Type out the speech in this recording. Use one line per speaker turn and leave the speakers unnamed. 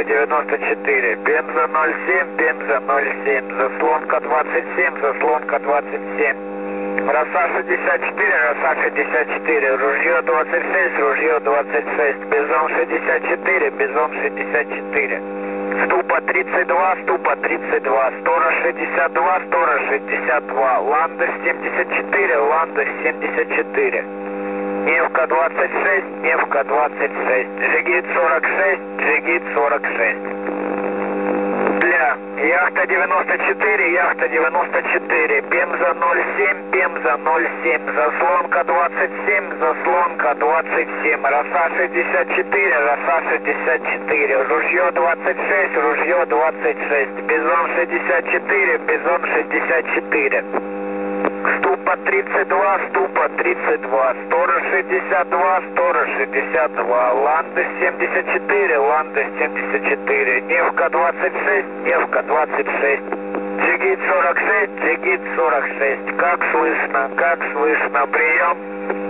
Яхта 94, Пенза 07, Пенза 07, заслонка 27, заслонка 27. Роса 64, Роса 64, ружье 26, ружье 26, Бизон 64, Бизон 64. Ступа 32, Ступа 32, Сторож 62, Сторож 62, Ландыш 74, Ландыш 74. Невка 26, Невка 26, Джигит 46, Джигит 46. Для Яхта 94, Яхта 94, Пемза 07, Пемза 07, заслонка 27, заслонка 27, Роса 64, Роса 64, ружье 26, ружье 26, Бизон 64, Бизон 64. Ступа 32, Ступа 32, Сторож 62, Сторож 62, Ландыш 74, Ландыш 74, Невка 26, Невка 26, Джигит 46, Джигит 46. Как слышно, прием.